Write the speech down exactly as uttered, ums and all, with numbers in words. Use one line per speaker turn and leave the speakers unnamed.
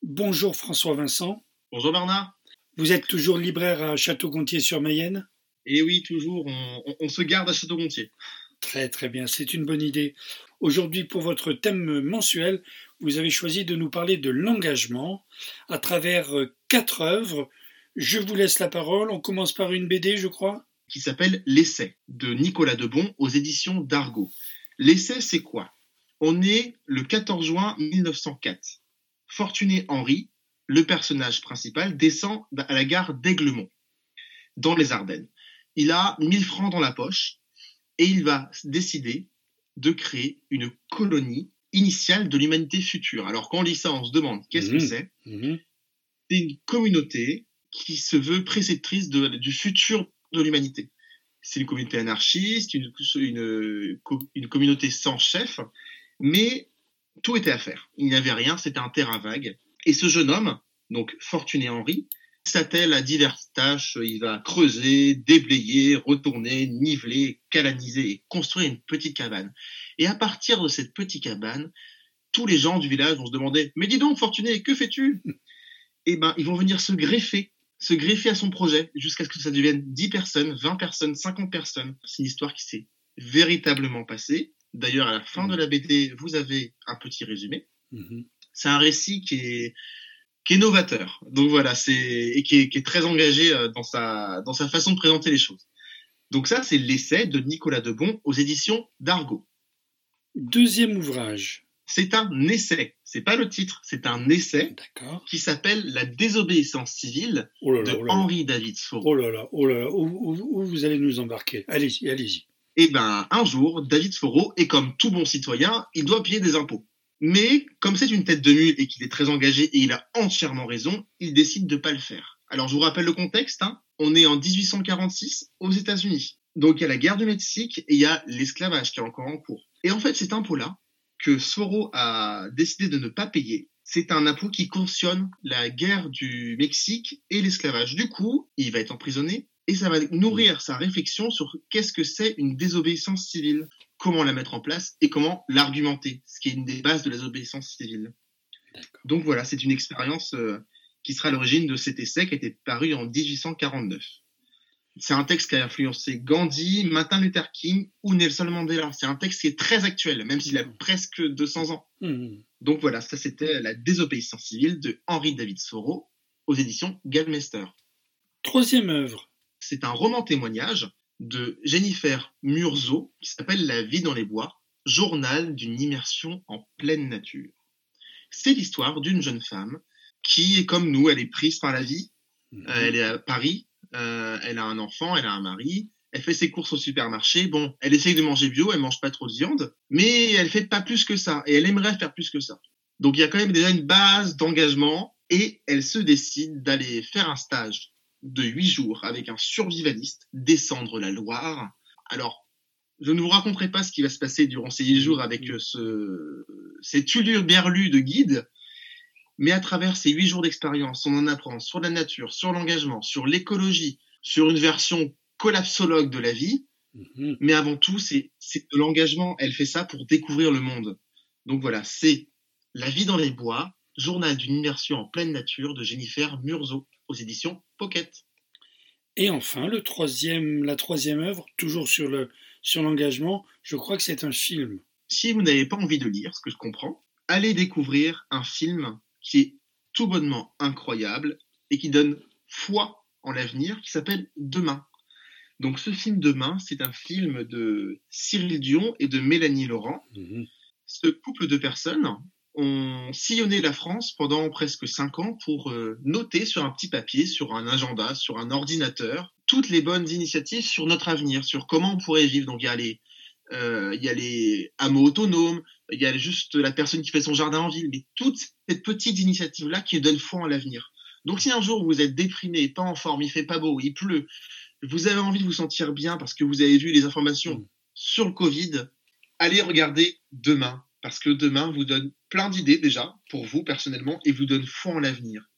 Bonjour François Vincent.
Bonjour Bernard.
Vous êtes toujours libraire à Château-Gontier-sur-Mayenne ?
Et oui, toujours, on, on, on se garde à Château-Gontier.
Très très bien, c'est une bonne idée. Aujourd'hui, pour votre thème mensuel, vous avez choisi de nous parler de l'engagement à travers quatre œuvres. Je vous laisse la parole. On commence par une B D, je crois.
Qui s'appelle L'Essai, de Nicolas Debon, aux éditions d'Argo. L'Essai, c'est quoi ? On est le quatorze juin mille neuf cent quatre. Fortuné Henry, le personnage principal, descend à la gare d'Aiglemont, dans les Ardennes. Il a mille francs dans la poche et il va décider de créer une colonie initiale de l'humanité future. Alors quand on lit ça, on se demande qu'est-ce
Mmh.
que c'est ?
Mmh.
C'est une communauté qui se veut préceptrice de, du futur de l'humanité. C'est une communauté anarchiste, une, une, une communauté sans chef, mais tout était à faire. Il n'y avait rien, c'était un terrain vague. Et ce jeune homme, donc Fortuné Henry, s'attelle à diverses tâches. Il va creuser, déblayer, retourner, niveler, calaniser et construire une petite cabane. Et à partir de cette petite cabane, tous les gens du village vont se demander « Mais dis donc, Fortuné, que fais-tu » Eh ben, ils vont venir se greffer, se greffer à son projet jusqu'à ce que ça devienne dix personnes, vingt personnes, cinquante personnes. C'est une histoire qui s'est véritablement passée. D'ailleurs, à la fin mmh. de la B D, vous avez un petit résumé. Mmh. C'est un récit qui est, qui est novateur. Donc voilà, c'est, et qui est, qui est très engagé dans sa, dans sa façon de présenter les choses. Donc ça, c'est L'Essai de Nicolas Debon aux éditions d'Argo.
Deuxième ouvrage.
C'est un essai. C'est pas le titre, c'est un essai.
D'accord.
Qui s'appelle La désobéissance civile
oh là là,
de
oh là là.
Henri David Thoreau.
Oh là là, oh là là, où, où, où vous allez nous embarquer ? Allez-y, allez-y.
Eh ben, un jour, David Thoreau, et comme tout bon citoyen, il doit payer des impôts. Mais, comme c'est une tête de mule et qu'il est très engagé et il a entièrement raison, il décide de pas le faire. Alors, je vous rappelle le contexte, hein. On est en dix-huit cent quarante-six aux États-Unis. Donc, il y a la guerre du Mexique et il y a l'esclavage qui est encore en cours. Et en fait, cet impôt-là, que Thoreau a décidé de ne pas payer, c'est un impôt qui cautionne la guerre du Mexique et l'esclavage. Du coup, il va être emprisonné et ça va nourrir sa réflexion sur qu'est-ce que c'est une désobéissance civile, comment la mettre en place et comment l'argumenter, ce qui est une des bases de la désobéissance civile. D'accord. Donc voilà, c'est une expérience euh, qui sera à l'origine de cet essai qui a été paru en dix-huit cent quarante-neuf. C'est un texte qui a influencé Gandhi, Martin Luther King ou Nelson Mandela. C'est un texte qui est très actuel, même s'il a presque deux cents ans. Mmh. Donc voilà, ça c'était La désobéissance civile de Henri David Thoreau aux éditions Gallmeister.
Troisième œuvre.
C'est un roman témoignage de Jennifer Murzo qui s'appelle La vie dans les bois, journal d'une immersion en pleine nature. C'est l'histoire d'une jeune femme qui est comme nous, elle est prise par la vie, mmh. euh, elle est à Paris. Euh, elle a un enfant, elle a un mari, elle fait ses courses au supermarché. Bon, elle essaye de manger bio, elle mange pas trop de viande, mais elle fait pas plus que ça, et elle aimerait faire plus que ça. Donc il y a quand même déjà une base d'engagement, et elle se décide d'aller faire un stage de huit jours avec un survivaliste, descendre la Loire. Alors, je ne vous raconterai pas ce qui va se passer durant ces huit jours avec ce, cet hurluberlu de guide. Mais à travers ces huit jours d'expérience, on en apprend sur la nature, sur l'engagement, sur l'écologie, sur une version collapsologue de la vie. Mmh. Mais avant tout, c'est, c'est de l'engagement. Elle fait ça pour découvrir le monde. Donc voilà, c'est La vie dans les bois, journal d'une immersion en pleine nature de Jennifer Murzo aux éditions Pocket.
Et enfin, le troisième, la troisième œuvre, toujours sur, le, sur l'engagement, je crois que c'est un film.
Si vous n'avez pas envie de lire, ce que je comprends, allez découvrir un film qui est tout bonnement incroyable et qui donne foi en l'avenir, qui s'appelle Demain. Donc ce film Demain, c'est un film de Cyril Dion et de Mélanie Laurent. Mmh. Ce couple de personnes ont sillonné la France pendant presque cinq ans pour euh, noter sur un petit papier, sur un agenda, sur un ordinateur, toutes les bonnes initiatives sur notre avenir, sur comment on pourrait vivre. Donc il y a les Euh, il y a les hameaux autonomes, il y a juste la personne qui fait son jardin en ville, mais toute cette petite initiative-là qui donne foi en l'avenir. Donc si un jour vous êtes déprimé, pas en forme, il fait pas beau, il pleut, vous avez envie de vous sentir bien parce que vous avez vu les informations mmh. sur le Covid, allez regarder Demain, parce que Demain vous donne plein d'idées déjà, pour vous personnellement, et vous donne foi en l'avenir.